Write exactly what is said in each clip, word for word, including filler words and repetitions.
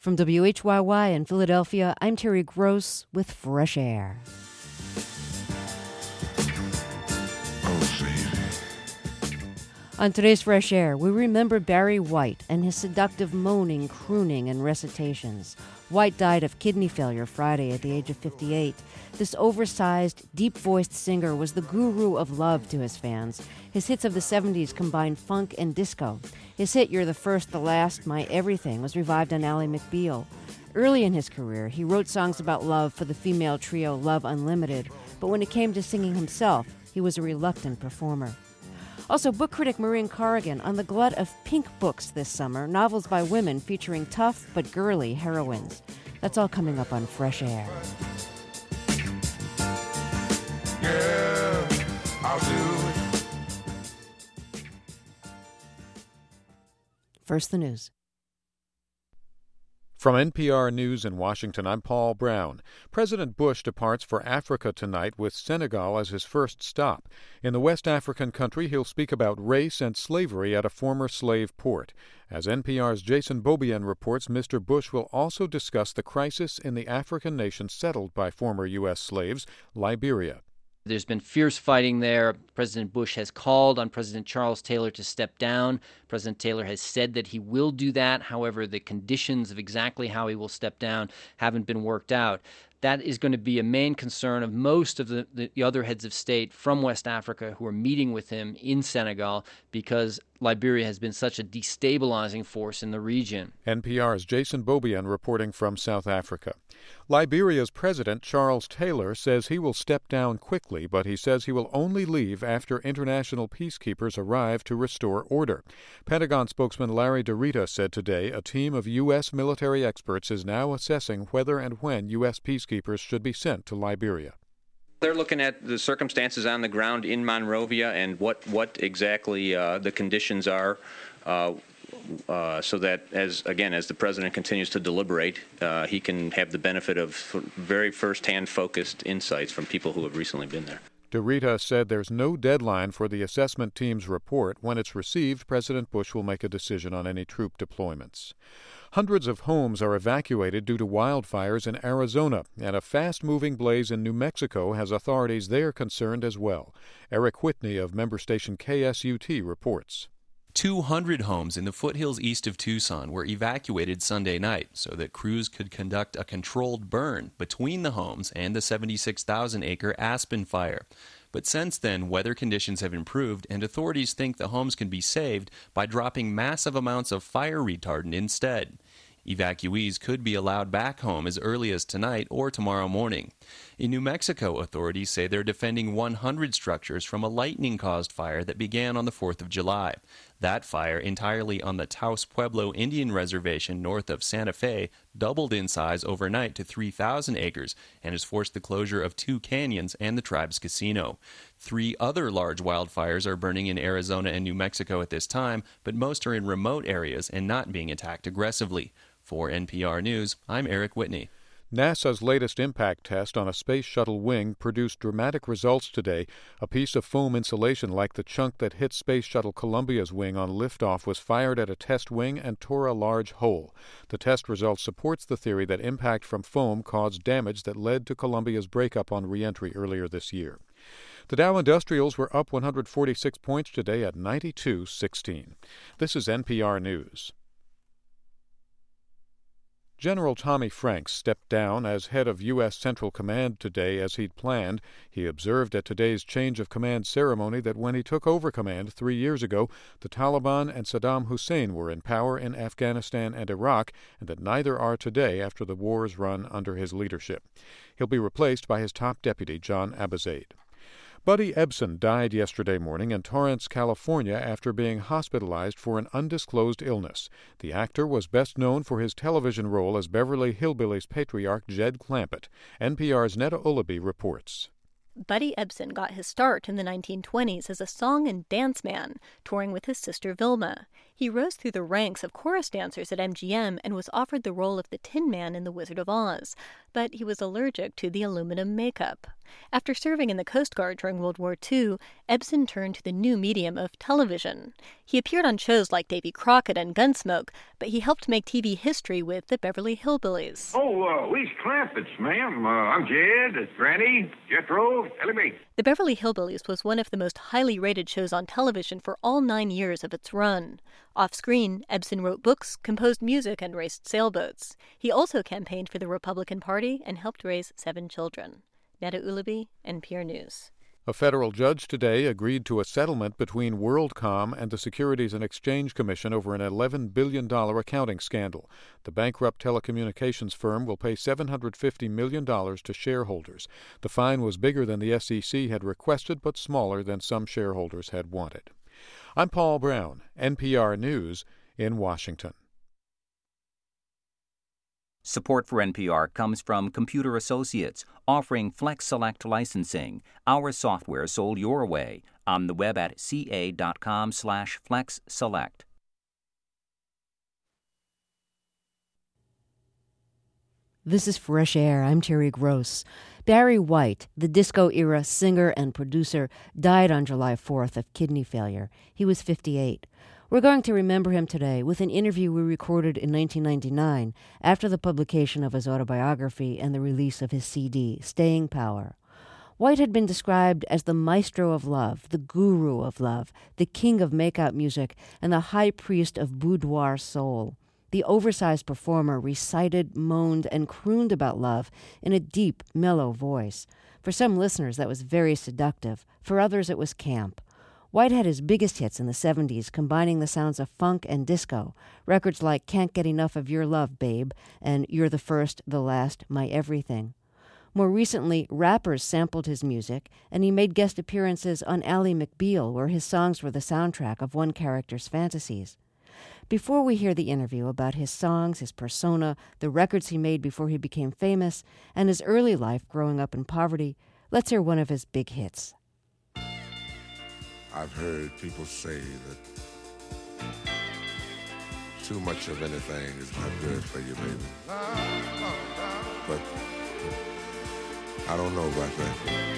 From W H Y Y in Philadelphia, I'm Terry Gross with Fresh Air. On today's Fresh Air, we remember Barry White and his seductive moaning, crooning, and recitations. White died of kidney failure Friday at the age of fifty-eight. This oversized, deep-voiced singer was the guru of love to his fans. His hits of the seventies combined funk and disco. His hit, You're the First, the Last, My Everything, was revived on Ally McBeal. Early in his career, he wrote songs about love for the female trio Love Unlimited, but when it came to singing himself, he was a reluctant performer. Also, book critic Maureen Corrigan on the glut of pink books this summer, novels by women featuring tough but girly heroines. That's all coming up on Fresh Air. Yeah, I'll do it. First, the news. From N P R News in Washington, I'm Paul Brown. President Bush departs for Africa tonight with Senegal as his first stop. In the West African country, he'll speak about race and slavery at a former slave port. As N P R's Jason Beaubien reports, Mister Bush will also discuss the crisis in the African nation settled by former U S slaves, Liberia. There's been fierce fighting there. President Bush has called on President Charles Taylor to step down. President Taylor has said that he will do that. However, the conditions of exactly how he will step down haven't been worked out. That is going to be a main concern of most of the, the other heads of state from West Africa who are meeting with him in Senegal because Liberia has been such a destabilizing force in the region. N P R's Jason Beaubien reporting from South Africa. Liberia's President Charles Taylor says he will step down quickly, but he says he will only leave after international peacekeepers arrive to restore order. Pentagon spokesman Larry DeRita said today a team of U S military experts is now assessing whether and when U S peacekeepers should be sent to Liberia. They're looking at the circumstances on the ground in Monrovia and what, what exactly uh, the conditions are uh, uh, so that, as again, as the president continues to deliberate, uh, he can have the benefit of very first-hand focused insights from people who have recently been there. DeRita said there's no deadline for the assessment team's report. When it's received, President Bush will make a decision on any troop deployments. Hundreds of homes are evacuated due to wildfires in Arizona, and a fast-moving blaze in New Mexico has authorities there concerned as well. Eric Whitney of member station K S U T reports. two hundred homes in the foothills east of Tucson were evacuated Sunday night so that crews could conduct a controlled burn between the homes and the seventy-six thousand acre Aspen fire. But since then, weather conditions have improved, and authorities think the homes can be saved by dropping massive amounts of fire retardant instead. Evacuees could be allowed back home as early as tonight or tomorrow morning. In New Mexico, authorities say they're defending one hundred structures from a lightning-caused fire that began on the fourth of July. That fire, entirely on the Taos Pueblo Indian Reservation north of Santa Fe, doubled in size overnight to three thousand acres and has forced the closure of two canyons and the tribe's casino. Three other large wildfires are burning in Arizona and New Mexico at this time, but most are in remote areas and not being attacked aggressively. For N P R News, I'm Eric Whitney. NASA's latest impact test on a space shuttle wing produced dramatic results today. A piece of foam insulation like the chunk that hit Space Shuttle Columbia's wing on liftoff was fired at a test wing and tore a large hole. The test result supports the theory that impact from foam caused damage that led to Columbia's breakup on re-entry earlier this year. The Dow Industrials were up one hundred forty-six points today at ninety-two sixteen. This is N P R News. General Tommy Franks stepped down as head of U S Central Command today as he'd planned. He observed at today's change of command ceremony that when he took over command three years ago, the Taliban and Saddam Hussein were in power in Afghanistan and Iraq, and that neither are today after the wars run under his leadership. He'll be replaced by his top deputy, John Abizaid. Buddy Ebsen died yesterday morning in Torrance, California, after being hospitalized for an undisclosed illness. The actor was best known for his television role as Beverly Hillbillies patriarch Jed Clampett. N P R's Netta Ullaby reports. Buddy Ebsen got his start in the nineteen twenties as a song and dance man, touring with his sister Vilma. He rose through the ranks of chorus dancers at M G M and was offered the role of the Tin Man in The Wizard of Oz, but he was allergic to the aluminum makeup. After serving in the Coast Guard during World War Two, Ebsen turned to the new medium of television. He appeared on shows like Davy Crockett and Gunsmoke, but he helped make T V history with the Beverly Hillbillies. Oh, uh, we's Clampets, ma'am. Uh, I'm Jed, Granny, Jethro, Ellie Mae. The Beverly Hillbillies was one of the most highly rated shows on television for all nine years of its run. Off-screen, Ebsen wrote books, composed music, and raced sailboats. He also campaigned for the Republican Party and helped raise seven children. Neda Ulaby, N P R News. A federal judge today agreed to a settlement between WorldCom and the Securities and Exchange Commission over an eleven billion dollars accounting scandal. The bankrupt telecommunications firm will pay seven hundred fifty million dollars to shareholders. The fine was bigger than the S E C had requested, but smaller than some shareholders had wanted. I'm Paul Brown, N P R News in Washington. Support for N P R comes from Computer Associates, offering Flex Select licensing, our software sold your way, on the web at ca.com slash Flex Select. This is Fresh Air. I'm Terry Gross. Barry White, the disco-era singer and producer, died on July fourth of kidney failure. He was fifty-eight. We're going to remember him today with an interview we recorded in nineteen ninety-nine after the publication of his autobiography and the release of his C D, Staying Power. White had been described as the maestro of love, the guru of love, the king of make-out music, and the high priest of boudoir soul. The oversized performer recited, moaned, and crooned about love in a deep, mellow voice. For some listeners, that was very seductive. For others, it was camp. White had his biggest hits in the seventies, combining the sounds of funk and disco. Records like Can't Get Enough of Your Love, Babe, and You're the First, the Last, My Everything. More recently, rappers sampled his music, and he made guest appearances on Ally McBeal, where his songs were the soundtrack of one character's fantasies. Before we hear the interview about his songs, his persona, the records he made before he became famous, and his early life growing up in poverty, let's hear one of his big hits. I've heard people say that too much of anything is not good for you, baby. But I don't know about that.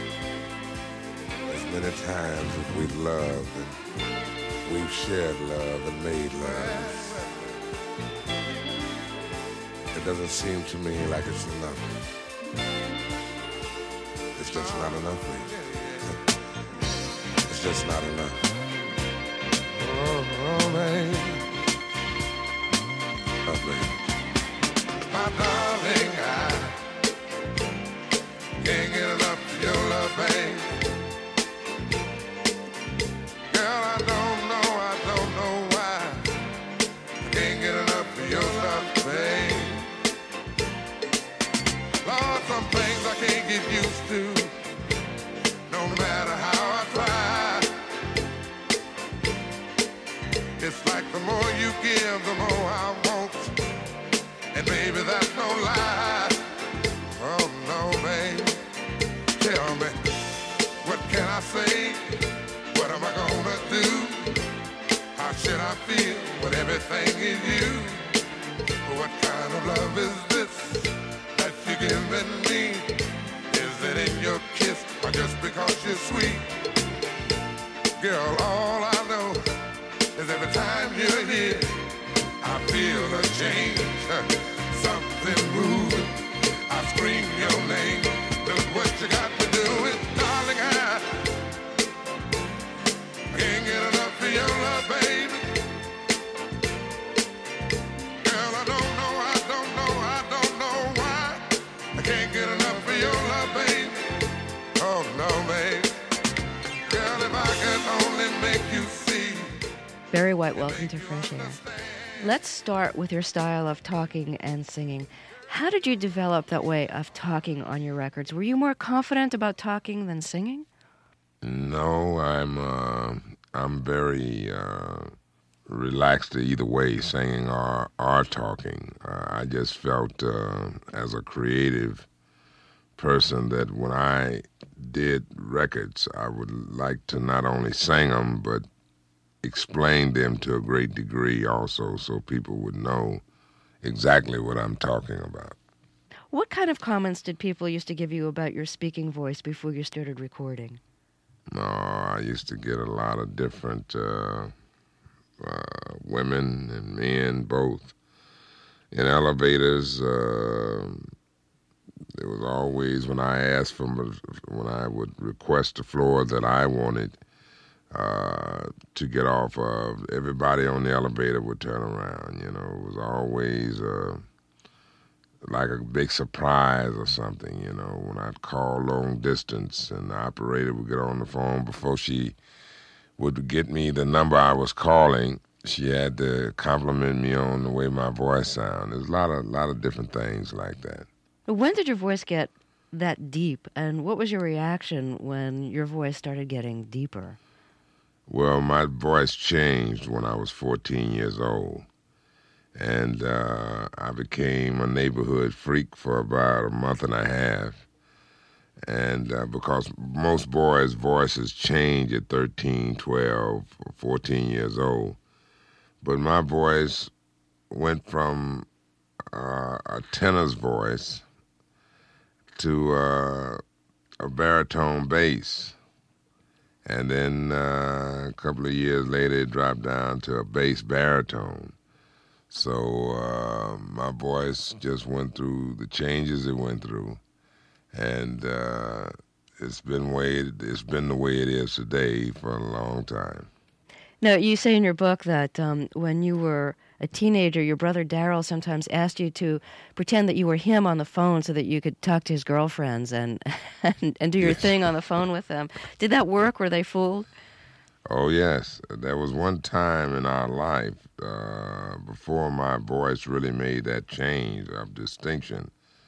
As many times as we've loved and we've shared love and made love, it doesn't seem to me like it's enough. It's just not enough, baby. It's just not enough. Oh, oh, baby. Oh, baby. My darling, I can't get enough of your love, baby. Girl, I don't know, I don't know why I can't get enough of your love, baby. Lord, some things I can't get used to, no matter how I try. It's like the more you give, the more I want. And baby, that's no lie. Oh no, baby. Tell me, what can I say? What am I gonna do? How should I feel when everything is you? What kind of love is this that you're giving me? Is it in your kiss or just because you're sweet? Girl, all I know is every time you're here, I feel a change, something moving. I scream your name. Look what you got to do is, darling, I can't get enough of your love, baby. Girl, I don't know, I don't know, I don't know why I can't get enough of your love, baby. Oh no, baby. Girl, if I could only make you see. Barry White, welcome to Fresh Air. Let's start with your style of talking and singing. How did you develop that way of talking on your records? Were you more confident about talking than singing? No, I'm uh, I'm very uh, relaxed either way, singing or, or talking. Uh, I just felt uh, as a creative person that when I did records, I would like to not only sing them, but explain them to a great degree also, so people would know exactly what I'm talking about. What kind of comments did people used to give you about your speaking voice before you started recording? No, I used to get a lot of different uh, uh, women and men, both. In elevators, uh, it was always when I asked for, when I would request the floor that I wanted uh, to get off of, everybody on the elevator would turn around. You know, it was always uh, like a big surprise or something, you know, when I'd call long distance and the operator would get on the phone before she would get me the number I was calling. She had to compliment me on the way my voice sounded. There's a lot of, lot of different things like that. When did your voice get that deep, and what was your reaction when your voice started getting deeper? Well, my voice changed when I was fourteen years old, and uh, I became a neighborhood freak for about a month and a half. And uh, because most boys' voices change at thirteen, twelve, fourteen years old. But my voice went from uh, a tenor's voice to uh, a baritone bass. And then uh, a couple of years later, it dropped down to a bass baritone. So uh, my voice just went through the changes it went through. And uh, it's been way, it's been the way it is today for a long time. Now, you say in your book that um, when you were a teenager, your brother Daryl sometimes asked you to pretend that you were him on the phone so that you could talk to his girlfriends and and, and do your thing on the phone with them. Did that work? Were they fooled? Oh, yes. There was one time in our life uh, before my voice really made that change of distinction.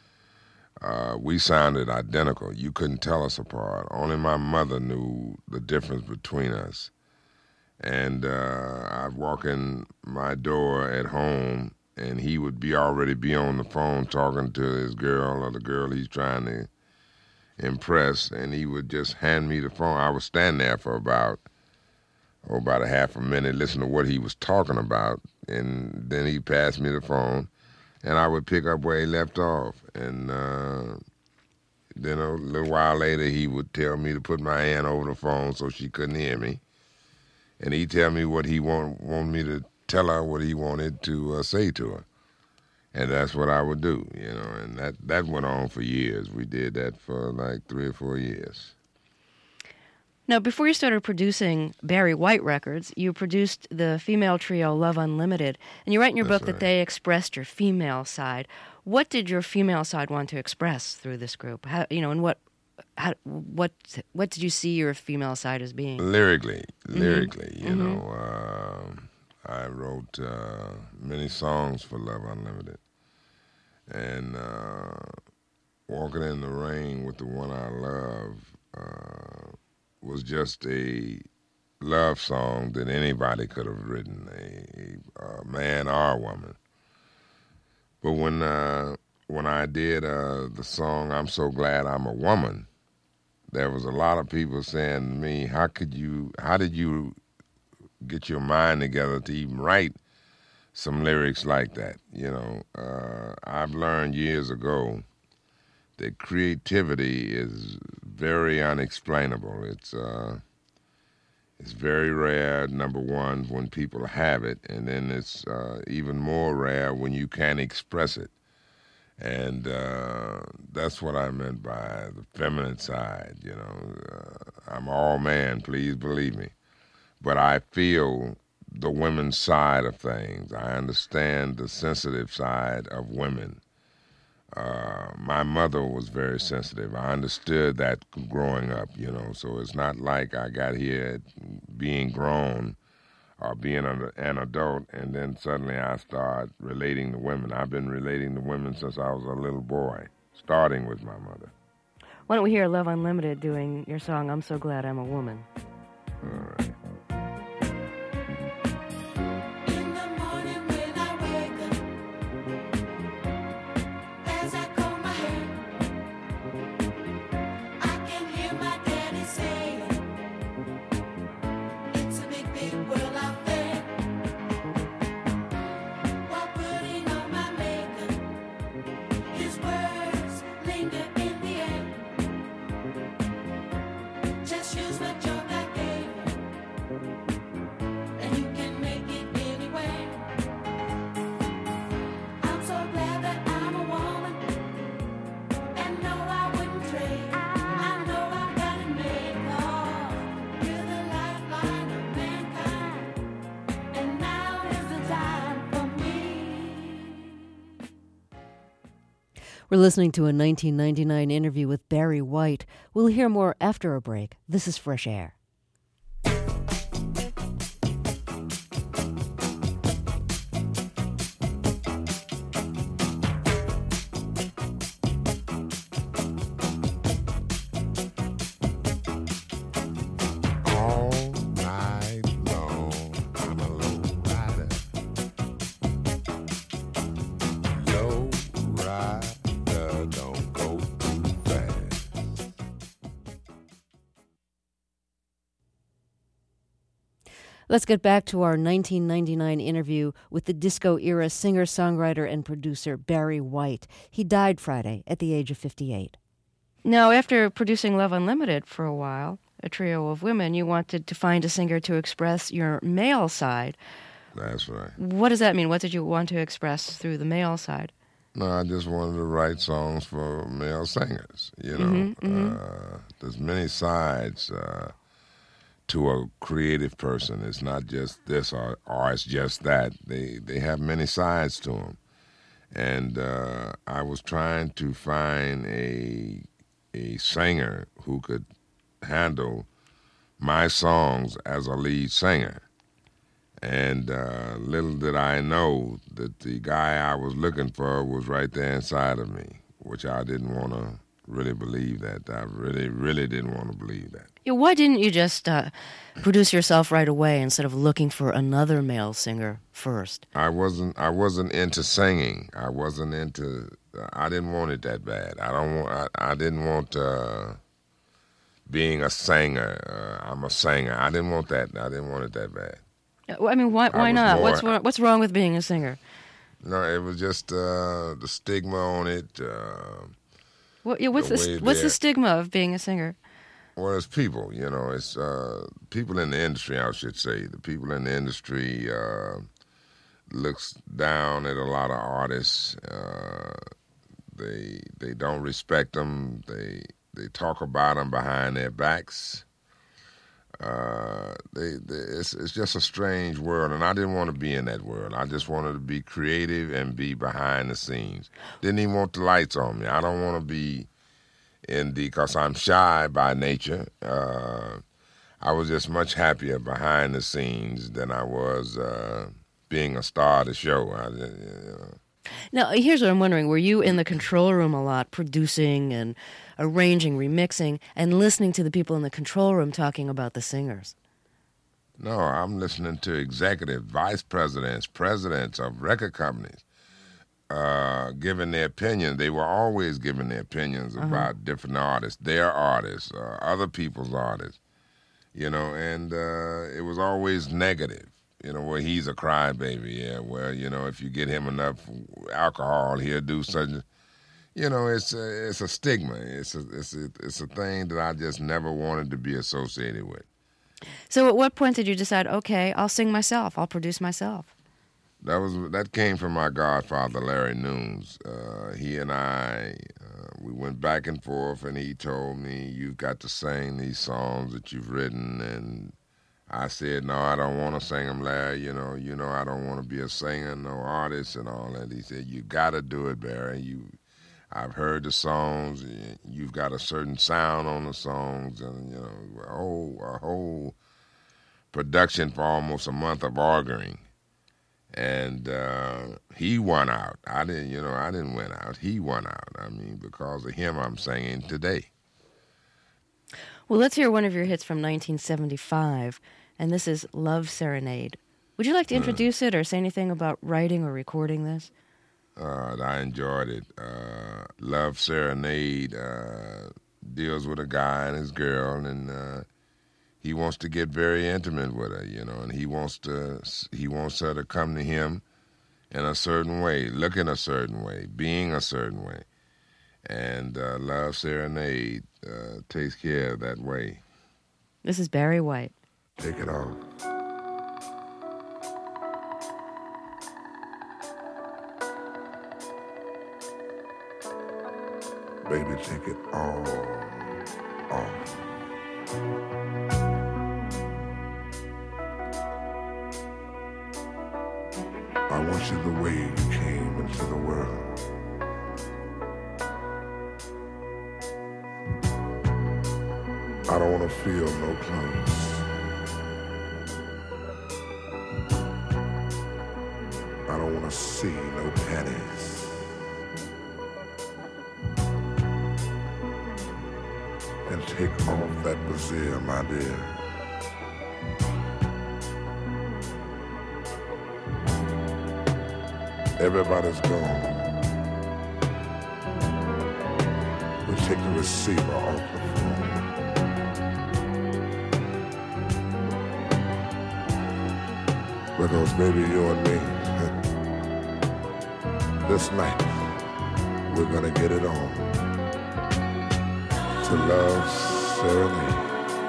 Uh, we sounded identical. You couldn't tell us apart. Only my mother knew the difference between us. And uh, I'd walk in my door at home, and he would be already be on the phone talking to his girl or the girl he's trying to impress, and he would just hand me the phone. I would stand there for about, oh, about a half a minute, listen to what he was talking about, and then he'd pass me the phone, and I would pick up where he left off. And uh, then a little while later, he would tell me to put my hand over the phone so she couldn't hear me. And he'd tell me what he want, want me to tell her, what he wanted to uh, say to her. And that's what I would do, you know, and that, that went on for years. We did that for like three or four years. Now, before you started producing Barry White records, you produced the female trio Love Unlimited, and you write in your That's book right. that they expressed your female side. What did your female side want to express through this group? How, you know, and what How, what what did you see your female side as being? Lyrically, Mm-hmm. lyrically, you Mhm. know, uh, I wrote uh, many songs for Love Unlimited. And uh, Walking in the Rain with the One I Love uh, was just a love song that anybody could have written, a, a man or a woman. But when uh, when I did uh, the song I'm So Glad I'm a Woman, there was a lot of people saying to me, how could you, how did you get your mind together to even write some lyrics like that? You know, uh, I've learned years ago that creativity is very unexplainable. It's uh, it's very rare, number one, when people have it, and then it's uh, even more rare when you can't express it. And uh, that's what I meant by the feminine side, you know. Uh, I'm all man, please believe me. But I feel the women's side of things. I understand the sensitive side of women. Uh, my mother was very sensitive. I understood that growing up, you know. So it's not like I got here being grown or being an, an adult, and then suddenly I start relating to women. I've been relating to women since I was a little boy, starting with my mother. Why don't we hear Love Unlimited doing your song I'm So Glad I'm a Woman? All right. His word We're listening to a nineteen ninety-nine interview with Barry White. We'll hear more after a break. This is Fresh Air. Let's get back to our nineteen ninety-nine interview with the disco-era singer-songwriter and producer Barry White. He died Friday at the age of fifty-eight. Now, after producing Love Unlimited for a while, a trio of women, you wanted to find a singer to express your male side. That's right. What does that mean? What did you want to express through the male side? No, I just wanted to write songs for male singers, you know. Mm-hmm, mm-hmm. Uh, there's many sides uh, to a creative person. It's not just this or, or it's just that. They they have many sides to them. And uh, I was trying to find a a singer who could handle my songs as a lead singer. And uh, little did I know that the guy I was looking for was right there inside of me, which I didn't want to really believe that. I really, really didn't want to believe that. Yeah, why didn't you just uh, produce yourself right away instead of looking for another male singer first? I wasn't. I wasn't into singing. I wasn't into. I didn't want it that bad. I don't want. I, I didn't want uh, being a singer. Uh, I'm a singer. I didn't want that. I didn't want it that bad. I mean, why? Why not? More, what's wrong, What's wrong with being a singer? No, it was just uh, the stigma on it. Uh, what, yeah, what's the, the What's the stigma of being a singer? Well, it's people. You know, it's uh, people in the industry. I should say the people in the industry uh, looks down at a lot of artists. Uh, they they don't respect them. They they talk about them behind their backs. Uh, they, they it's it's just a strange world, and I didn't want to be in that world. I just wanted to be creative and be behind the scenes. Didn't even want the lights on me. I don't want to be in the, because I'm shy by nature. Uh, I was just much happier behind the scenes than I was uh, being a star of the show. I, you know. Now, here's what I'm wondering. Were you in the control room a lot, producing and arranging, remixing, and listening to the people in the control room talking about the singers? No, I'm listening to executive vice presidents, presidents of record companies uh, giving their opinion. They were always giving their opinions uh-huh. about different artists, their artists, uh, other people's artists, you know, and uh, it was always negative. You know, well, he's a crybaby. Yeah, well, you know, if you get him enough alcohol, he'll do such. You know, it's a, it's a stigma. It's a it's a it's a thing that I just never wanted to be associated with. So, at what point did you decide? Okay, I'll sing myself. I'll produce myself. That was that came from my godfather, Larry Nunes. Uh, he and I, uh, we went back and forth, and he told me, "You've got to sing these songs that you've written." And I said, "No, I don't want to sing them, Larry. You know, you know, I don't want to be a singer, no artist, and all that." He said, "You got to do it, Barry. You, I've heard the songs. You've got a certain sound on the songs, and you know, a whole a whole production for almost a month of arguing." And uh, he won out. I didn't, you know, I didn't win out. He won out. I mean, because of him, I'm singing today. Well, let's hear one of your hits from nineteen seventy-five, and this is Love Serenade. Would you like to introduce uh, it or say anything about writing or recording this? Uh, I enjoyed it. Uh, Love Serenade uh, deals with a guy and his girl, and uh, he wants to get very intimate with her, you know, and he wants to he wants her to come to him in a certain way, look in a certain way, being a certain way. And uh, Love Serenade uh, takes care of that way. This is Barry White. Take it off. Baby, take it all off. I want you the way you came into the world. I don't want to feel no clothes. I don't want to see no panties. And take off that brassiere, my dear. Everybody's gone. We'll take the receiver off the phone. Because baby, you and me, this night, we're gonna get it on. To Love Serenade.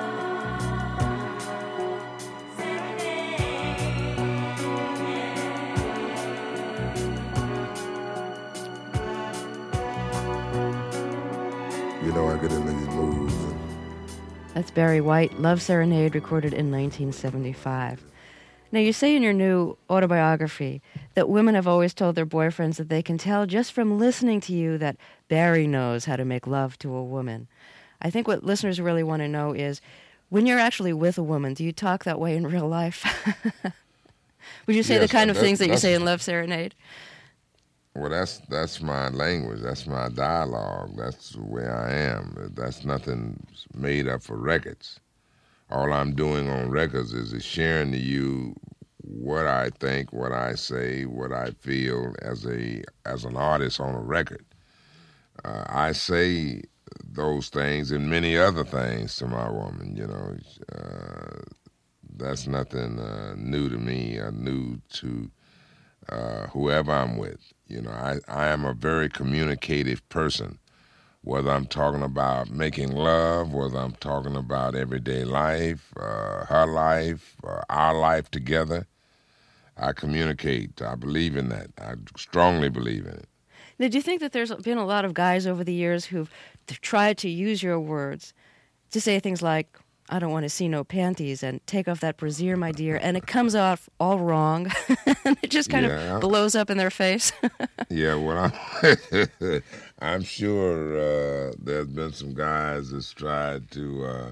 You know, I get in these moods. That's Barry White, Love Serenade, recorded in nineteen seventy-five. Now, you say in your new autobiography that women have always told their boyfriends that they can tell just from listening to you that Barry knows how to make love to a woman. I think what listeners really want to know is, when you're actually with a woman, do you talk that way in real life? Would you say Yes, the kind of that's- things that you that's- say in Love Serenade? Well, that's that's my language. That's my dialogue. That's the way I am. That's nothing made up for records. All I'm doing on records is, is sharing to you what I think, what I say, what I feel as a as an artist on a record. Uh, I say those things and many other things to my woman. You know, uh, that's nothing uh, new to me or new to uh, whoever I'm with. You know, I, I am a very communicative person, whether I'm talking about making love, whether I'm talking about everyday life, uh, her life, uh, our life together. I communicate. I believe in that. I strongly believe in it. Now, do you think that there's been a lot of guys over the years who've tried to use your words to say things like, I don't want to see no panties, and take off that brassiere, my dear, and it comes off all wrong, and it just kind Yeah. of blows up in their face? Yeah, well, I'm, I'm sure uh, there's been some guys that's tried to uh,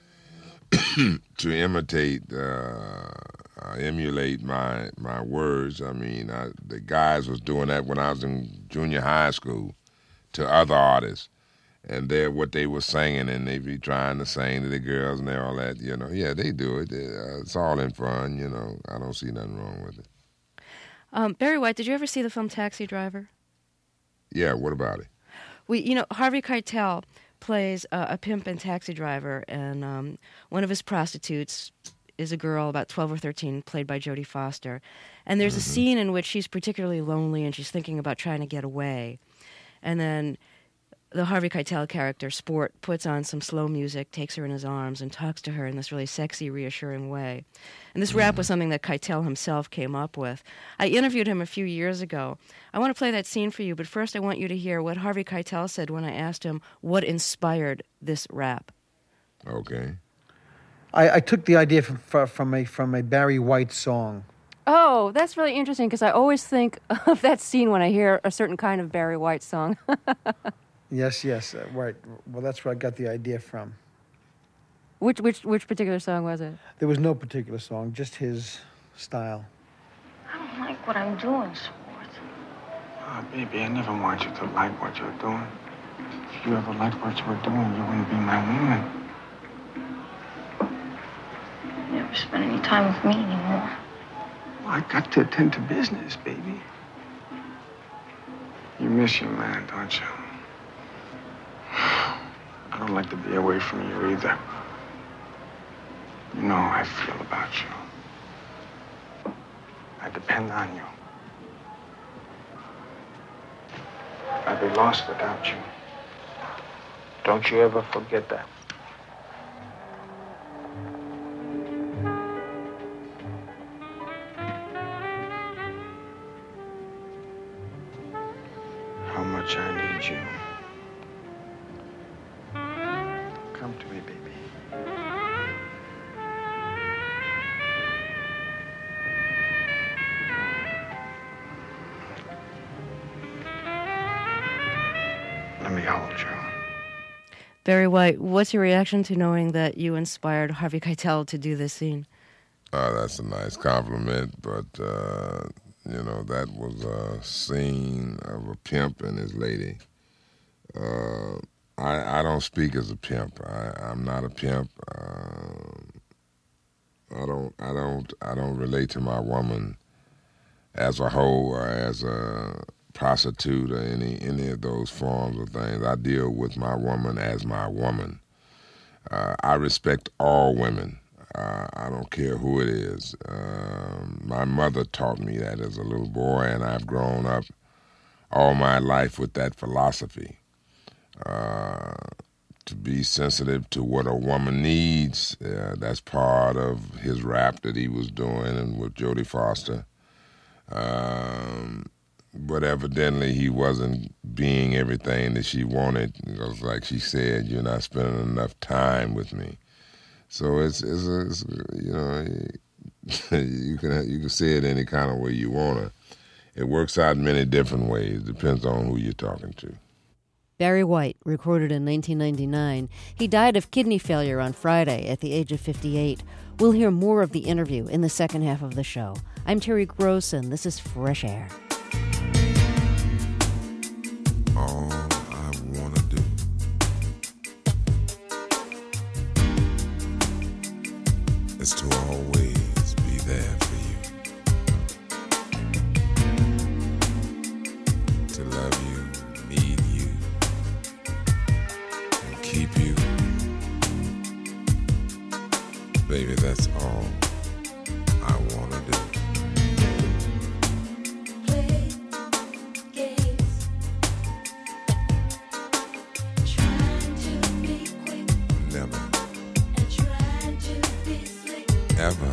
to imitate, uh, uh, emulate my my words. I mean, I, the guys was doing that when I was in junior high school to other artists, and they're what they were singing, and they be trying to sing to the girls and all that. You know, yeah, they do it. They, uh, it's all in fun. You know, I don't see nothing wrong with it. Um, Barry White, did you ever see the film Taxi Driver? Yeah, what about it? We, you know, Harvey Keitel plays uh, a pimp and taxi driver, and um, one of his prostitutes is a girl about twelve or thirteen, played by Jodie Foster. And there's Mm-hmm. a scene in which she's particularly lonely, and she's thinking about trying to get away. And then the Harvey Keitel character, Sport, puts on some slow music, takes her in his arms, and talks to her in this really sexy, reassuring way. And this rap was something that Keitel himself came up with. I interviewed him a few years ago. I want to play that scene for you, but first I want you to hear what Harvey Keitel said when I asked him what inspired this rap. Okay. I, I took the idea from, from, a, from a Barry White song. Oh, that's really interesting, because I always think of that scene when I hear a certain kind of Barry White song. Yes, yes, uh, right. Well, that's where I got the idea from. Which which which particular song was it? There was no particular song, just his style. I don't like what I'm doing, Sport. Oh, baby, I never want you to like what you're doing. If you ever liked what you were doing, you wouldn't be my woman. You never spend any time with me anymore. Well, I got to attend to business, baby. You miss your man, don't you? I don't like to be away from you either. You know how I feel about you. I depend on you. I'd be lost without you. Don't you ever forget that. How much I need you. Come to me, baby. Let me hold you. Barry White, what's your reaction to knowing that you inspired Harvey Keitel to do this scene? Uh, that's a nice compliment, but, uh, you know, that was a scene of a pimp and his lady. Uh, I, I don't speak as a pimp. I, I'm not a pimp. Uh, I don't, I don't, I don't relate to my woman as a hoe or as a prostitute or any any of those forms of things. I deal with my woman as my woman. Uh, I respect all women. Uh, I don't care who it is. Um, my mother taught me that as a little boy, and I've grown up all my life with that philosophy. Uh, to be sensitive to what a woman needs, uh, that's part of his rap that he was doing and with Jodie Foster. Um, But evidently he wasn't being everything that she wanted. Because like she said, you're not spending enough time with me. So it's, it's, a, it's you know, you can you can say it any kind of way you want to. It works out in many different ways. Depends on who you're talking to. Barry White, recorded in nineteen ninety-nine. He died of kidney failure on Friday at the age of fifty-eight. We'll hear more of the interview in the second half of the show. I'm Terry Gross, and this is Fresh Air. All I wanna do is to always be there for you, to love you, need you, and keep you. Baby, that's all I wanna do. Ever.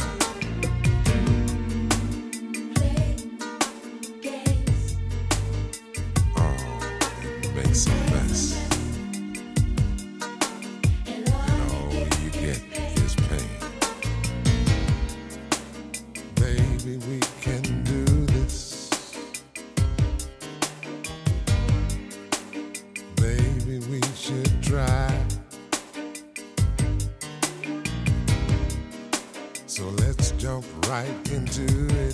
Oh, it makes a mess. And all you get is pain. Baby, we can do this. Baby, we should try. So let's jump right into it.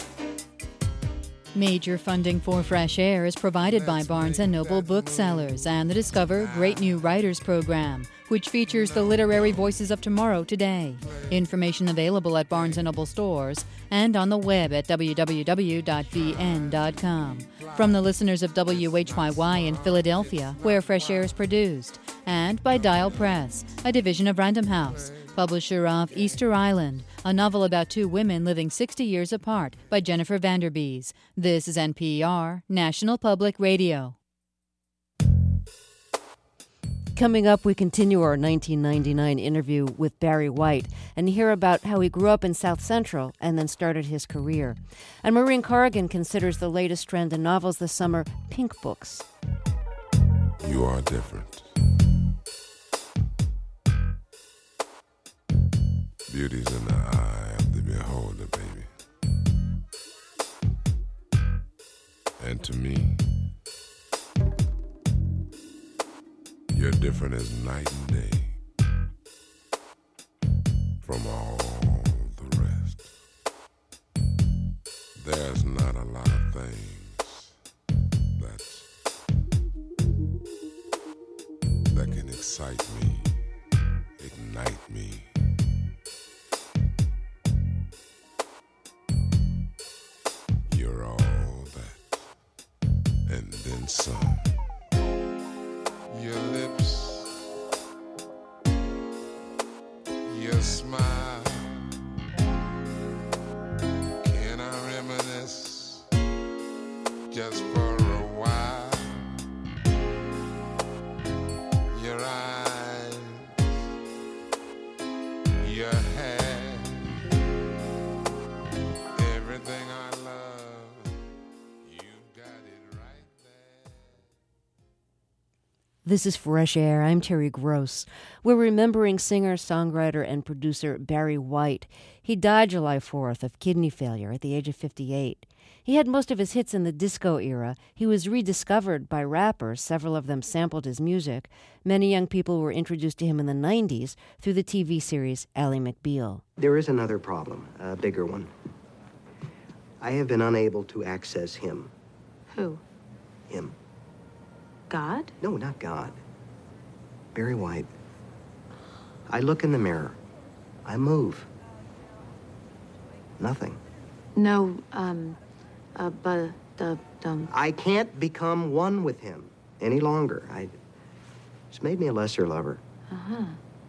Major funding for Fresh Air is provided by Barnes and Noble Booksellers and the Discover Great New Writers program, which features the literary voices of tomorrow today. Information available at Barnes and Noble stores and on the web at w w w dot b n dot com. From the listeners of W H Y Y in Philadelphia, where Fresh Air is produced, and by Dial Press, a division of Random House, publisher of Easter Island, a novel about two women living sixty years apart by Jennifer Vanderbees. This is N P R, National Public Radio. Coming up, we continue our nineteen ninety-nine interview with Barry White and hear about how he grew up in South Central and then started his career. And Maureen Corrigan considers the latest trend in novels this summer pink books. You are different. Beauty's in the eye of the beholder, baby. And to me, you're different as night and day from all the rest. There's not a lot of things that that can excite me, ignite me. You're all that, and then some. Your lips, your smile. Can I reminisce just for a while? Your eyes, your hair, everything I love, you got it right there. This is Fresh Air. I'm Terry Gross. We're remembering singer, songwriter, and producer Barry White. He died July fourth of kidney failure at the age of fifty-eight. He had most of his hits in the disco era. He was rediscovered by rappers. Several of them sampled his music. Many young people were introduced to him in the nineties through the T V series Ally McBeal. There is another problem, a bigger one. I have been unable to access him. Who? Him. God? No, not God. Barry White. I look in the mirror. I move. Nothing. No, um, uh, but, uh, um... I can't become one with him any longer. I... It's made me a lesser lover. Uh-huh.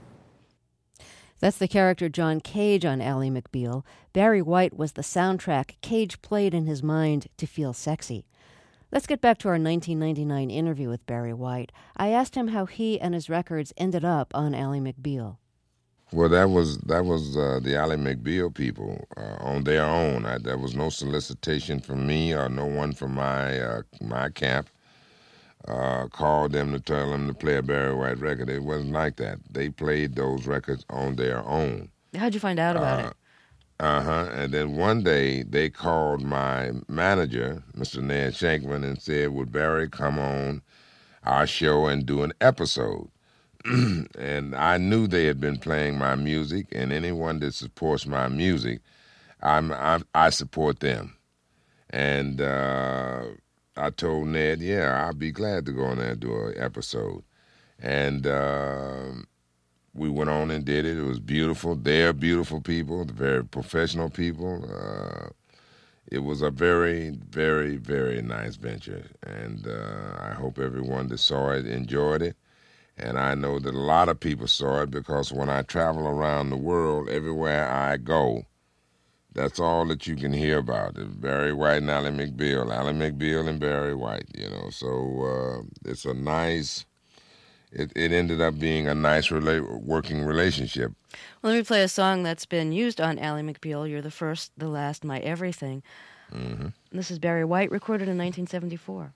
That's the character John Cage on Ally McBeal. Barry White was the soundtrack Cage played in his mind to feel sexy. Let's get back to our nineteen ninety-nine interview with Barry White. I asked him how he and his records ended up on Ally McBeal. Well, that was that was uh, the Ally McBeal people uh, on their own. I, there was no solicitation from me or no one from my uh, my camp uh, called them to tell them to play a Barry White record. It wasn't like that. They played those records on their own. How'd you find out about uh, it? Uh-huh. And then one day they called my manager, Mister Ned Shankman, and said, would Barry come on our show and do an episode? And I knew they had been playing my music, and anyone that supports my music, I'm, I'm, I support them. And uh, I told Ned, yeah, I'll be glad to go on there and do an episode. And... Uh, We went on and did it. It was beautiful. They're beautiful people, very professional people. Uh, it was a very, very, very nice venture. And uh, I hope everyone that saw it enjoyed it. And I know that a lot of people saw it because when I travel around the world, everywhere I go, that's all that you can hear about. It. Barry White and Ally McBeal, Ally McBeal and Barry White, you know. So uh, it's a nice... It, it ended up being a nice rela- working relationship. Well, let me play a song that's been used on Ally McBeal, You're the First, the Last, My Everything. Mm-hmm. This is Barry White, recorded in nineteen seventy-four.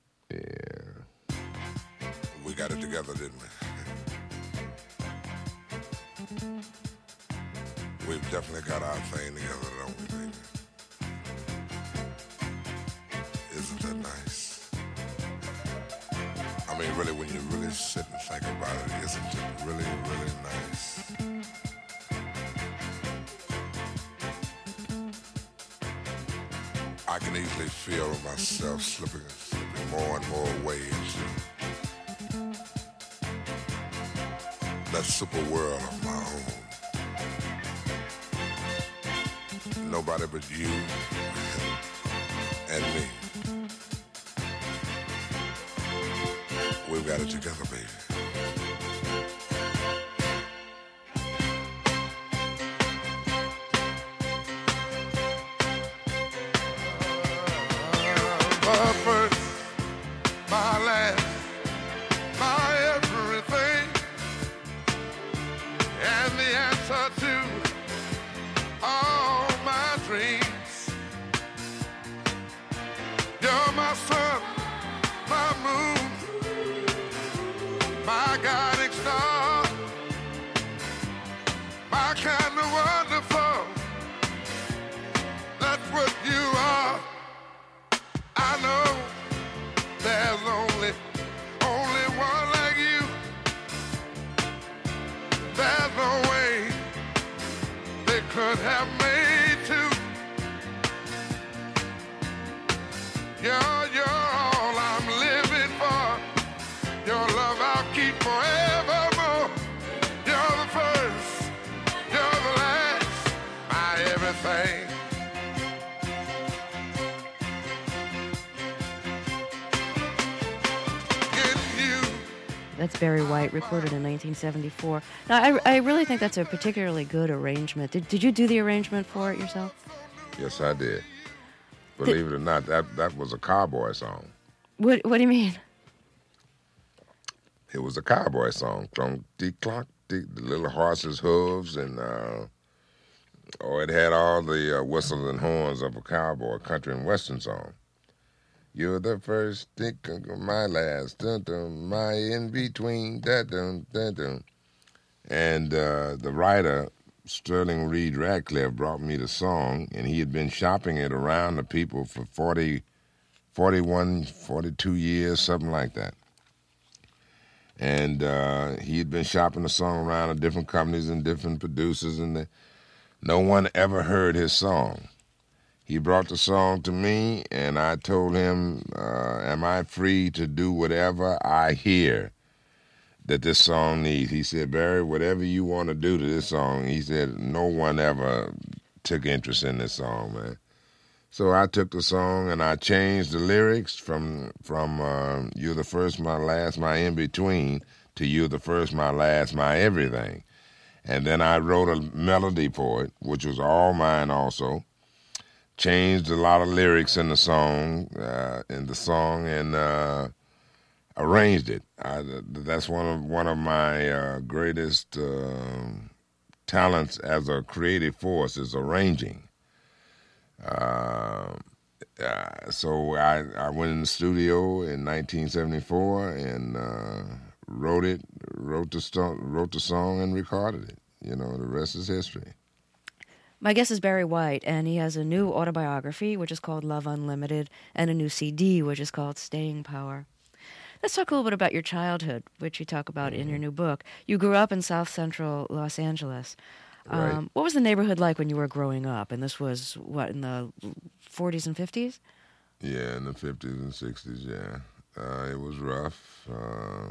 Yeah. We got it together, didn't we? We've definitely got our thing together, don't we, baby? Isn't that nice? I mean, really, when you really sit and think about it, isn't it really, really nice? I can easily feel myself slipping, slipping more and more away into that super world of my own. Nobody but you and me. We've got it together, baby. My first, my last, my everything, and the answer to all my dreams. You're my sun, my moon, my guiding star, my kind of wonderful. That's what you are. I know there's only, only one like you. There's no way they could have made two. You're, you're all I'm living for. Your love I'll keep forevermore. You're the first, you're the last, my everything. That's Barry White, recorded in nineteen seventy-four. Now, I, I really think that's a particularly good arrangement. Did, did you do the arrangement for it yourself? Yes, I did. Believe did, it or not, that, that was a cowboy song. What What do you mean? It was a cowboy song. Clunk, tick, clunk, tick, the little horse's hooves, and uh, oh, it had all the uh, whistles and horns of a cowboy, country and western song. You're the first, my last, dun, dun, my in between, dun, dun, dun, dun. And uh, the writer, Sterling Reed Radcliffe, brought me the song, and he had been shopping it around the people for forty, forty-one, forty-two years, something like that. And uh, he had been shopping the song around to different companies and different producers, and the, no one ever heard his song. He brought the song to me, and I told him, uh, am I free to do whatever I hear that this song needs? He said, Barry, whatever you want to do to this song. He said, no one ever took interest in this song, man. So I took the song, and I changed the lyrics from, from uh, You're the First, My Last, My In-Between to You're the First, My Last, My Everything. And then I wrote a melody for it, which was all mine also. Changed a lot of lyrics in the song, uh, in the song, and uh, arranged it. I, that's one of one of my uh, greatest uh, talents as a creative force is arranging. Uh, uh, so I, I went in the studio in nineteen seventy-four and uh, wrote it, wrote the sto- wrote the song, and recorded it. You know, the rest is history. My guest is Barry White, and he has a new autobiography, which is called Love Unlimited, and a new C D, which is called Staying Power. Let's talk a little bit about your childhood, which you talk about mm-hmm. in your new book. You grew up in South Central Los Angeles. Right. Um, what was the neighborhood like when you were growing up? And this was, what, in the forties and fifties? Yeah, in the fifties and sixties, yeah. Uh, it was rough. Uh,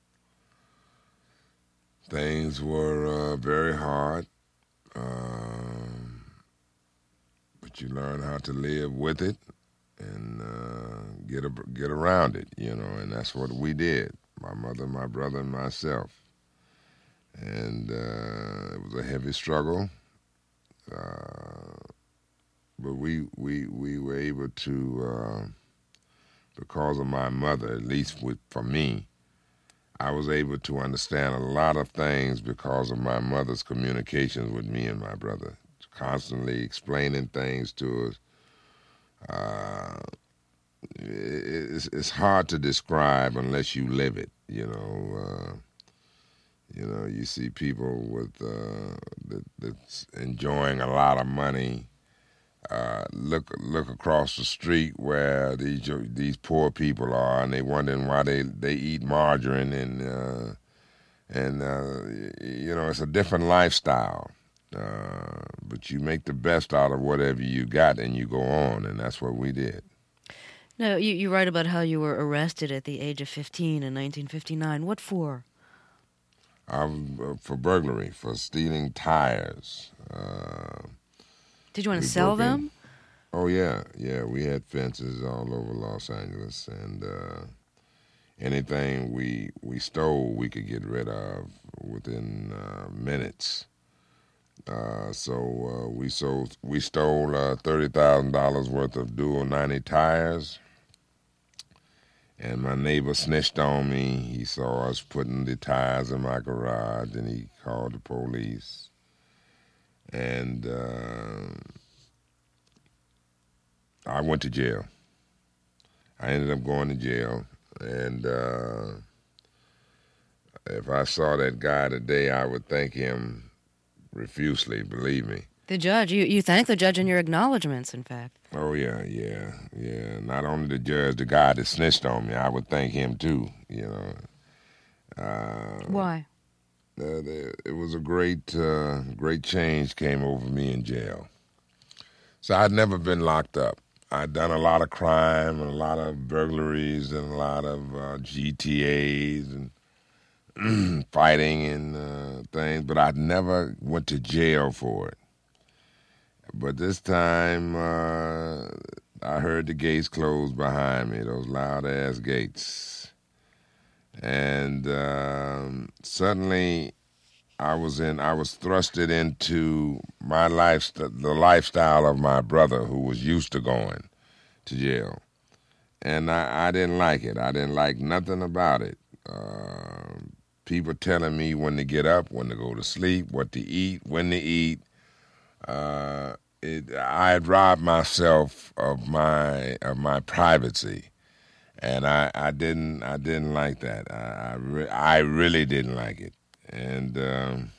things were uh, very hard. Um, but you learn how to live with it and uh, get a, get around it, you know, and that's what we did, my mother, my brother, and myself. And uh, it was a heavy struggle, uh, but we, we, we were able to, uh, because of my mother, at least with, for me, I was able to understand a lot of things because of my mother's communications with me and my brother, constantly explaining things to us. Uh, it's, it's hard to describe unless you live it, you know. Uh, you know, you see people with uh, that, that's enjoying a lot of money. Uh, look look across the street where these these poor people are, and they wondering why they, they eat margarine, and uh, and uh, you know, it's a different lifestyle. Uh, but you make the best out of whatever you got, and you go on, and that's what we did. Now, you, you write about how you were arrested at the age of fifteen in nineteen fifty-nine. What for? I was, uh, for burglary, for stealing tires. Uh, Did you want to sell them? In. Oh, yeah. Yeah, we had fences all over Los Angeles, and uh, anything we we stole, we could get rid of within uh, minutes. Uh, so uh, we sold, we stole uh, thirty thousand dollars worth of Dual ninety tires, and my neighbor snitched on me. He saw us putting the tires in my garage, and he called the police. And uh, I went to jail. I ended up going to jail, and uh, if I saw that guy today, I would thank him profusely, believe me. The judge, you, you thank the judge in your acknowledgments, in fact. Oh, yeah, yeah, yeah. Not only the judge, the guy that snitched on me, I would thank him too, you know. Uh, Why? Uh, it was a great, uh, great change came over me in jail. So I'd never been locked up. I'd done a lot of crime and a lot of burglaries and a lot of uh, G T As and fighting and uh, things, but I'd never went to jail for it. But this time, uh, I heard the gates close behind me, those loud-ass gates. And um, suddenly, I was in. I was thrusted into my life, the lifestyle of my brother, who was used to going to jail, and I, I didn't like it. I didn't like nothing about it. Uh, people telling me when to get up, when to go to sleep, what to eat, when to eat. Uh, it, I had robbed myself of my of my privacy, and I, I didn't I didn't like that. I I, re- I really didn't like it, and um,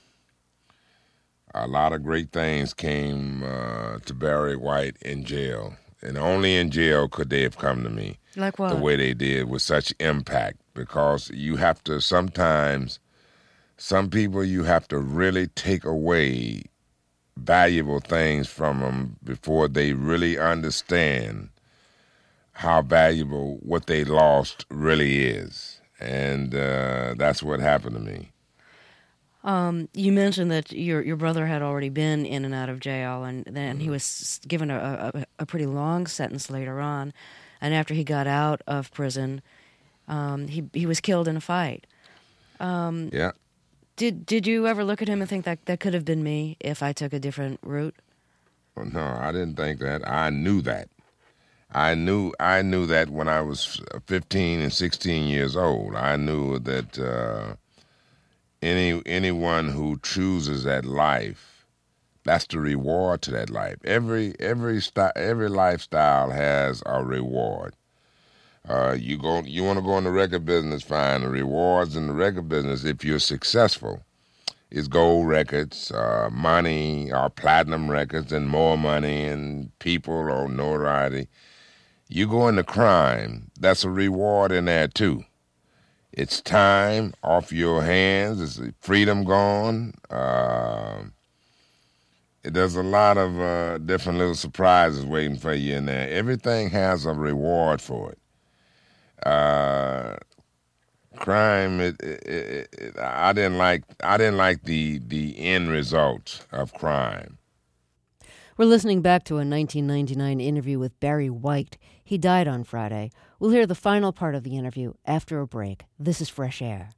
a lot of great things came uh, to Barry White in jail, and only in jail could they have come to me. Like what? The way they did with such impact, because you have to sometimes, some people you have to really take away valuable things from them before they really understand how valuable what they lost really is. And uh, that's what happened to me. Um, you mentioned that your your brother had already been in and out of jail, and then mm-hmm. he was given a, a, a pretty long sentence later on. And after he got out of prison, um, he he was killed in a fight. Um, yeah. Did did you ever look at him and think that that could have been me if I took a different route? Well, no, I didn't think that. I knew that. I knew I knew that when I was fifteen and sixteen years old. I knew that uh, any anyone who chooses that life, that's the reward to that life. Every every sti- every lifestyle has a reward. Uh, you go, you want to go in the record business, fine. The rewards in the record business, if you're successful, is gold records, uh, money, or platinum records, and more money, and people or notoriety. You go into crime, that's a reward in there too. It's time off your hands. It's freedom gone. Uh, there's a lot of uh, different little surprises waiting for you in there. Everything has a reward for it. Uh, crime, it, it, it, it, I didn't like. I didn't like the the end result of crime. We're listening back to a nineteen ninety-nine interview with Barry White. He died on Friday. We'll hear the final part of the interview after a break. This is Fresh Air.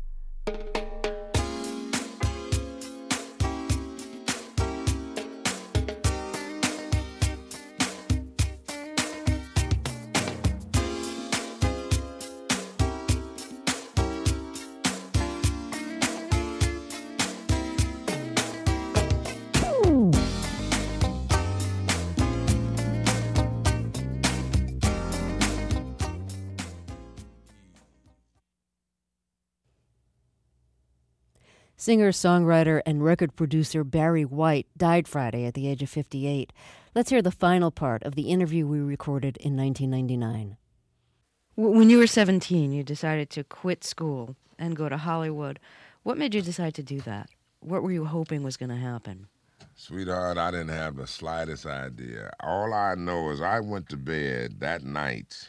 Singer, songwriter, and record producer Barry White died Friday at the age of fifty-eight. Let's hear the final part of the interview we recorded in nineteen ninety-nine. When you were seventeen, you decided to quit school and go to Hollywood. What made you decide to do that? What were you hoping was going to happen? Sweetheart, I didn't have the slightest idea. All I know is I went to bed that night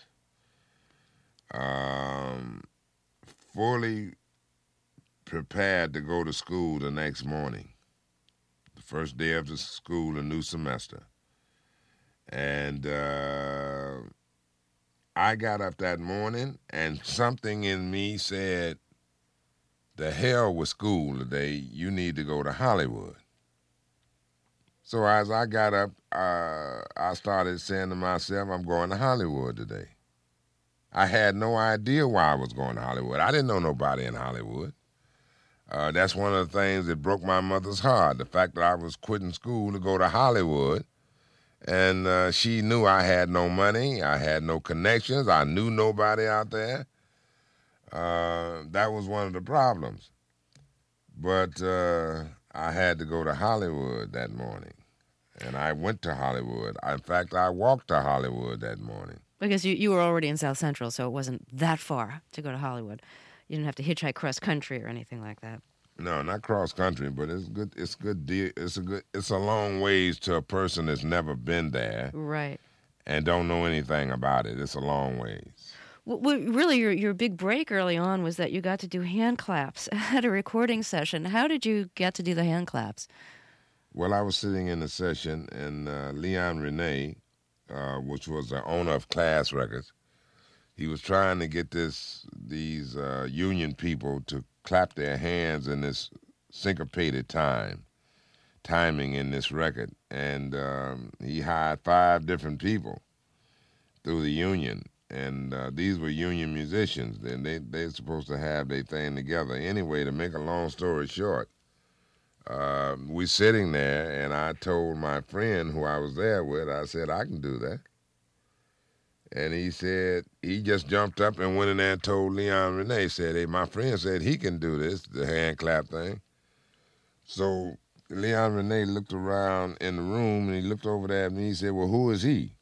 um, fully prepared to go to school the next morning, the first day of the school, a new semester. And uh, I got up that morning, and something in me said, the hell with school today, you need to go to Hollywood. So as I got up, uh, I started saying to myself, I'm going to Hollywood today. I had no idea why I was going to Hollywood. I didn't know nobody in Hollywood. Uh, that's one of the things that broke my mother's heart, the fact that I was quitting school to go to Hollywood. And uh, she knew I had no money, I had no connections, I knew nobody out there. Uh, that was one of the problems. But uh, I had to go to Hollywood that morning. And I went to Hollywood. In fact, I walked to Hollywood that morning. Because you, you were already in South Central, so it wasn't that far to go to Hollywood. You didn't have to hitchhike cross country or anything like that. No, not cross country, but it's good. It's good. De- it's a good. It's a long ways to a person that's never been there, right, and don't know anything about it. It's a long ways. Well, well, really, your your big break early on was that you got to do hand claps at a recording session. How did you get to do the hand claps? Well, I was sitting in a session, and uh, Leon Renee, uh, which was the owner of Class Records, he was trying to get this these uh, union people to clap their hands in this syncopated time, timing in this record. And um, he hired five different people through the union. And uh, these were union musicians. And they, they're supposed to have their thing together. Anyway, to make a long story short, uh, we sitting there, and I told my friend who I was there with, I said, I can do that. And he said, he just jumped up and went in there and told Leon Renee, said, hey, my friend said he can do this, the hand clap thing. So Leon Renee looked around in the room, and he looked over there at me, he said, well, who is he?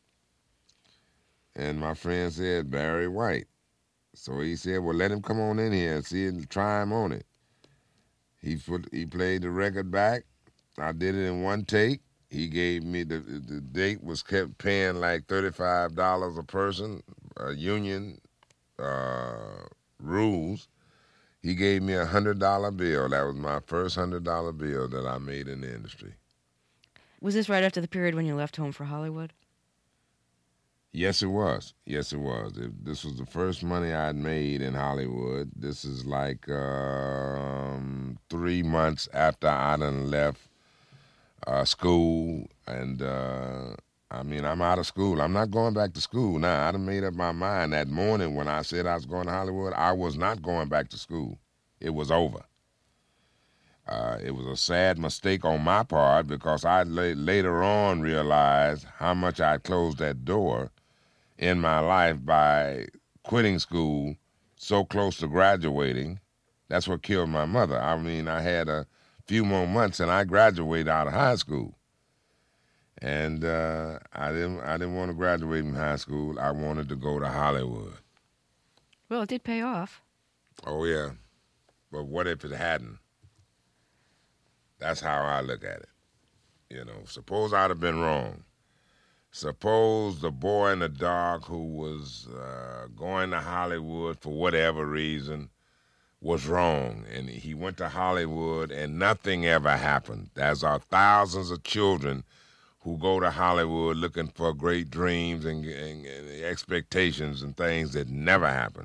And my friend said, Barry White. So he said, well, let him come on in here and see it and try him on it. He put, he played the record back. I did it in one take. He gave me, the the date was kept paying like thirty-five dollars a person, uh, union uh, rules. He gave me a one hundred dollar bill. That was my first one hundred dollar bill that I made in the industry. Was this right after the period when you left home for Hollywood? Yes, it was. Yes, it was. It, this was the first money I'd made in Hollywood. This is like um, three months after I done left uh, school. And, uh, I mean, I'm out of school. I'm not going back to school now. I done made up my mind that morning when I said I was going to Hollywood. I was not going back to school. It was over. Uh, it was a sad mistake on my part because I la- later on realized how much I'd closed that door in my life by quitting school so close to graduating. That's what killed my mother. I mean, I had a few more months and I graduated out of high school. And uh, I didn't I didn't want to graduate from high school. I wanted to go to Hollywood. Well, it did pay off. Oh, yeah. But what if it hadn't? That's how I look at it. You know, suppose I'd have been wrong. Suppose the boy in the dark who was uh, going to Hollywood for whatever reason was wrong, and he went to Hollywood and nothing ever happened. There's are thousands of children who go to Hollywood looking for great dreams and, and, and expectations and things that never happen.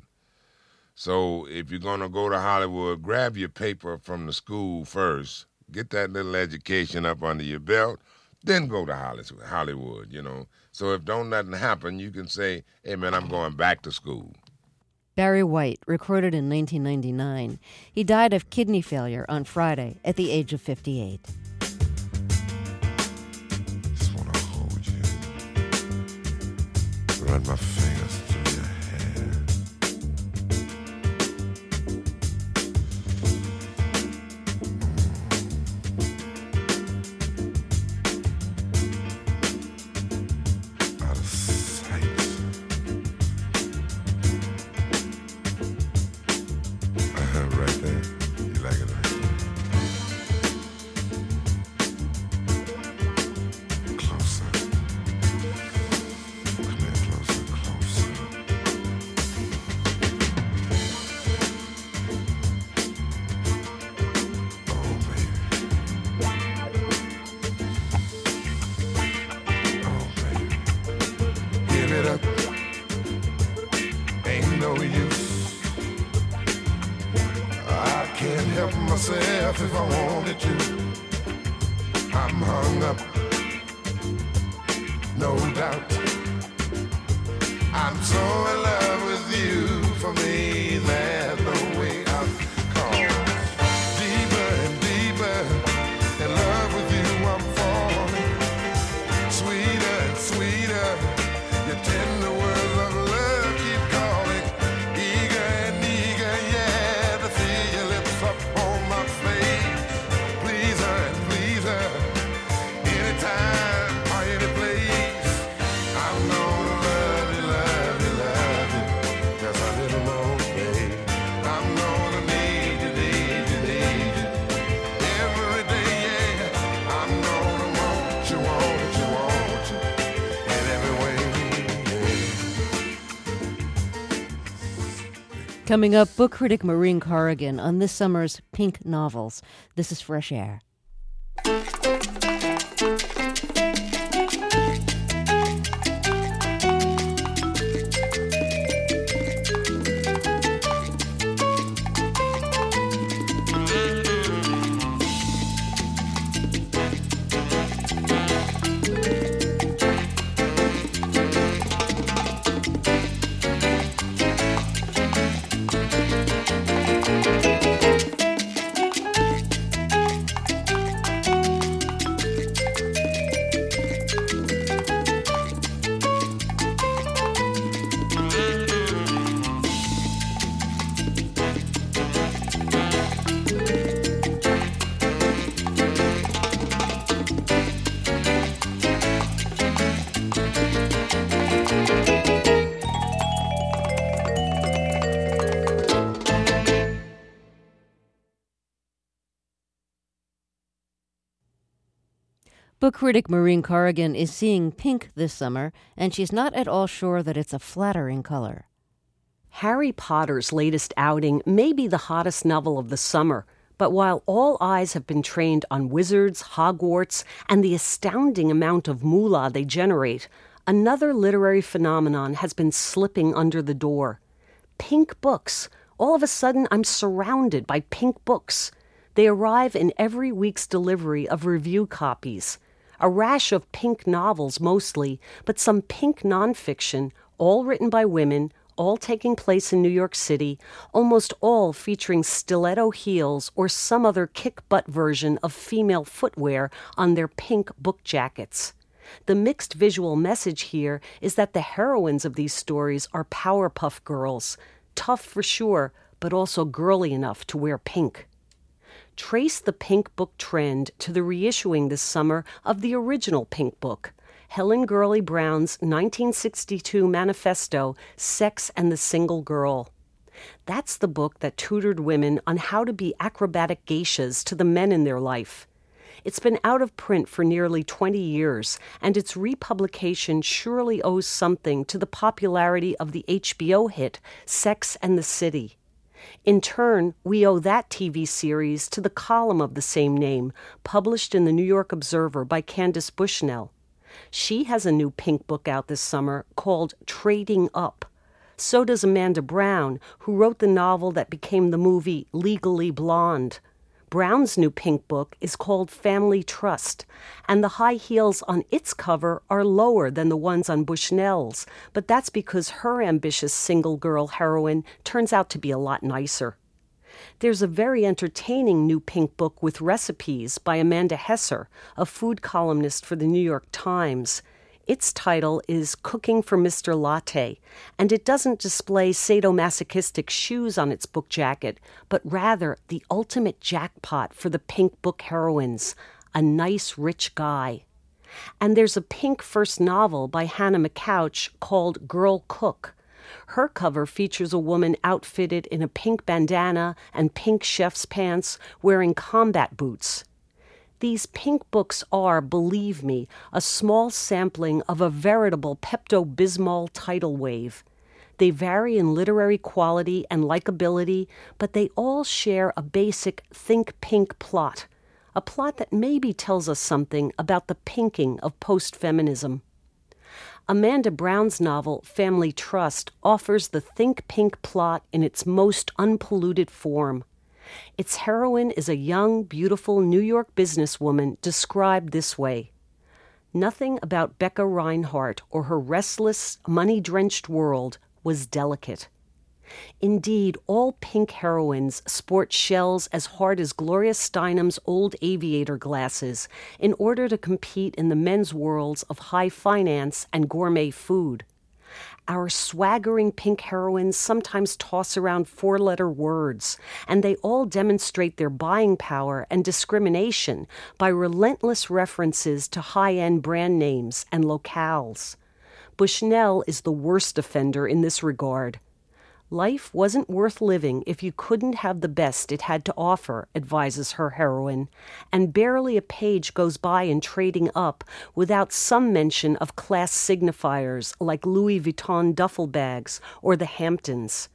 So if you're going to go to Hollywood, grab your paper from the school first, get that little education up under your belt, then go to Hollywood, you know. So if don't nothing happen, you can say, hey, man, I'm going back to school. Barry White, recorded in nineteen ninety-nine. He died of kidney failure on Friday at the age of fifty-eight. Just want to hold you, run my fingers through your hair. Out of sight. Uh-huh, right there. You like it right there. Closer. Come here, closer, closer. Oh, baby. Oh, baby. Give it up. Ain't no use. I can't help myself if I wanted to. I'm hung up, no doubt. I'm so in love with you. For me, there's no way out. 'Cause deeper and deeper in love with you, I'm falling. Sweeter and sweeter, your tender words of love keep calling. Eager and eager, yeah, to see your lips up on my face. Please her and please her, anytime or any place. I'm gonna love you, love you, love you, just a little more, babe. I'm gonna need you, need you, need you, every day, yeah. I'm gonna want you, want you, want you, in every way, yeah. Coming up, book critic Maureen Corrigan on this summer's Pink Novels. This is Fresh Air. Book critic Maureen Corrigan is seeing pink this summer, and she's not at all sure that it's a flattering color. Harry Potter's latest outing may be the hottest novel of the summer, but while all eyes have been trained on wizards, Hogwarts, and the astounding amount of moolah they generate, another literary phenomenon has been slipping under the door. Pink books. All of a sudden, I'm surrounded by pink books. They arrive in every week's delivery of review copies. A rash of pink novels mostly, but some pink nonfiction, all written by women, all taking place in New York City, almost all featuring stiletto heels or some other kick-butt version of female footwear on their pink book jackets. The mixed visual message here is that the heroines of these stories are Powerpuff Girls, tough for sure, but also girly enough to wear pink. Trace the pink book trend to the reissuing this summer of the original Pink Book, Helen Gurley Brown's nineteen sixty-two manifesto, Sex and the Single Girl. That's the book that tutored women on how to be acrobatic geishas to the men in their life. It's been out of print for nearly twenty years, and its republication surely owes something to the popularity of the H B O hit Sex and the City. In turn, we owe that T V series to the column of the same name, published in the New York Observer by Candace Bushnell. She has a new pink book out this summer called Trading Up. So does Amanda Brown, who wrote the novel that became the movie Legally Blonde. Brown's new pink book is called Family Trust, and the high heels on its cover are lower than the ones on Bushnell's, but that's because her ambitious single girl heroine turns out to be a lot nicer. There's a very entertaining new pink book with recipes by Amanda Hesser, a food columnist for the New York Times. Its title is Cooking for Mister Latte, and it doesn't display sadomasochistic shoes on its book jacket, but rather the ultimate jackpot for the pink book heroines, a nice rich guy. And there's a pink first novel by Hannah McCouch called Girl Cook. Her cover features a woman outfitted in a pink bandana and pink chef's pants, wearing combat boots. These pink books are, believe me, a small sampling of a veritable Pepto-Bismol tidal wave. They vary in literary quality and likability, but they all share a basic think pink plot, a plot that maybe tells us something about the pinking of post-feminism. Amanda Brown's novel, Family Trust, offers the think pink plot in its most unpolluted form. Its heroine is a young, beautiful New York businesswoman described this way. Nothing about Becca Reinhardt or her restless, money-drenched world was delicate. Indeed, all pink heroines sport shells as hard as Gloria Steinem's old aviator glasses in order to compete in the men's worlds of high finance and gourmet food. Our swaggering pink heroines sometimes toss around four-letter words, and they all demonstrate their buying power and discrimination by relentless references to high-end brand names and locales. Bushnell is the worst offender in this regard. Life wasn't worth living if you couldn't have the best it had to offer, advises her heroine, and barely a page goes by in Trading Up without some mention of class signifiers like Louis Vuitton duffel bags or the Hamptons.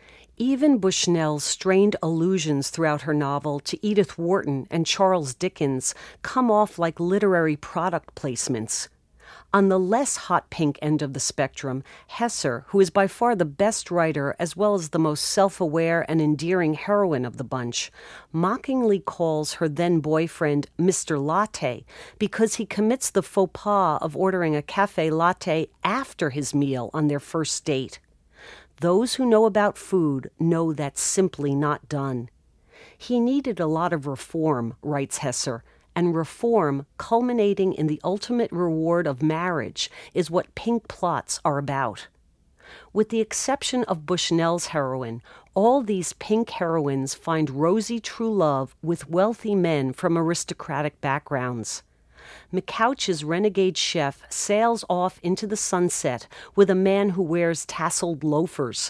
Even Bushnell's strained allusions throughout her novel to Edith Wharton and Charles Dickens come off like literary product placements. On the less hot pink end of the spectrum, Hesser, who is by far the best writer as well as the most self-aware and endearing heroine of the bunch, mockingly calls her then-boyfriend Mister Latte because he commits the faux pas of ordering a cafe latte after his meal on their first date. Those who know about food know that's simply not done. He needed a lot of reform, writes Hesser, and reform, culminating in the ultimate reward of marriage, is what pink plots are about. With the exception of Bushnell's heroine, all these pink heroines find rosy true love with wealthy men from aristocratic backgrounds. McCouch's renegade chef sails off into the sunset with a man who wears tasseled loafers.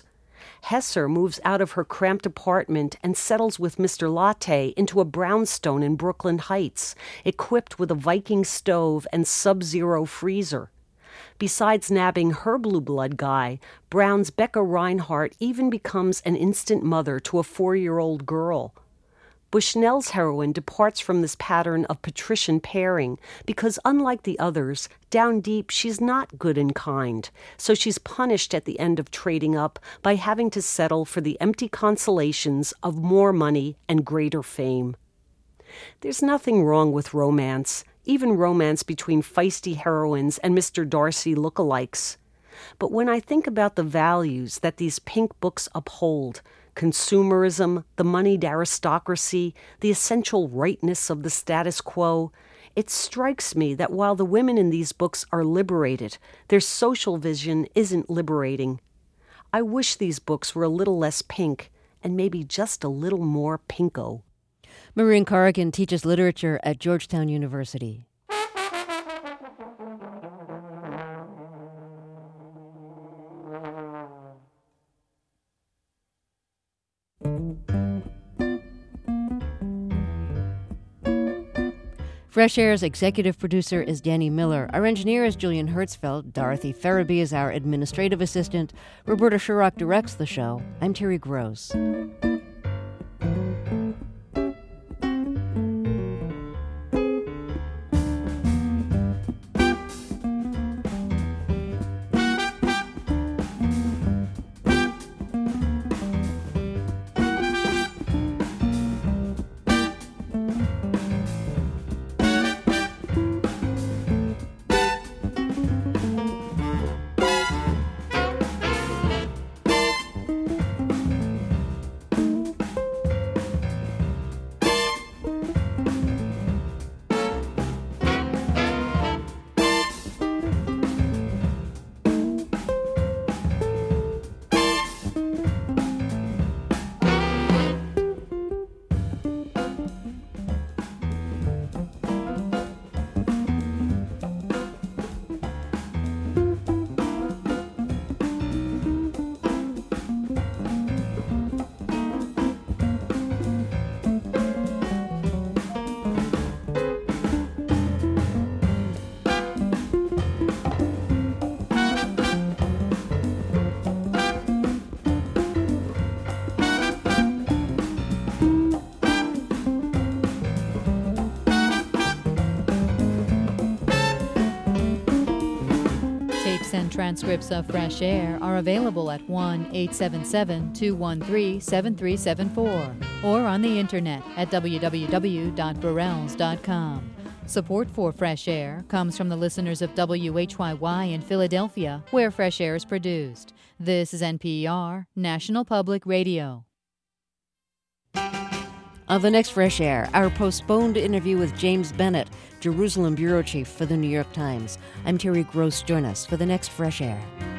Hesser moves out of her cramped apartment and settles with Mister Latte into a brownstone in Brooklyn Heights, equipped with a Viking stove and sub-zero freezer. Besides nabbing her blue blood guy, Brown's Becca Reinhardt even becomes an instant mother to a four-year-old girl. Bushnell's heroine departs from this pattern of patrician pairing because, unlike the others, down deep she's not good and kind, so she's punished at the end of trading up by having to settle for the empty consolations of more money and greater fame. There's nothing wrong with romance, even romance between feisty heroines and Mister Darcy lookalikes. But when I think about the values that these pink books uphold, consumerism, the moneyed aristocracy, the essential rightness of the status quo, it strikes me that while the women in these books are liberated, their social vision isn't liberating. I wish these books were a little less pink and maybe just a little more pinko. Maureen Corrigan teaches literature at Georgetown University. Fresh Air's executive producer is Danny Miller. Our engineer is Julian Hertzfeld. Dorothy Ferraby is our administrative assistant. Roberta Sherrock directs the show. I'm Terry Gross. Transcripts of Fresh Air are available at one eight seven seven, two one three, seven three seven four or on the internet at w w w dot burrells dot com. Support for Fresh Air comes from the listeners of W H Y Y in Philadelphia, where Fresh Air is produced. This is N P R, National Public Radio. On the next Fresh Air, our postponed interview with James Bennett, Jerusalem bureau chief for the New York Times. I'm Terry Gross. Join us for the next Fresh Air.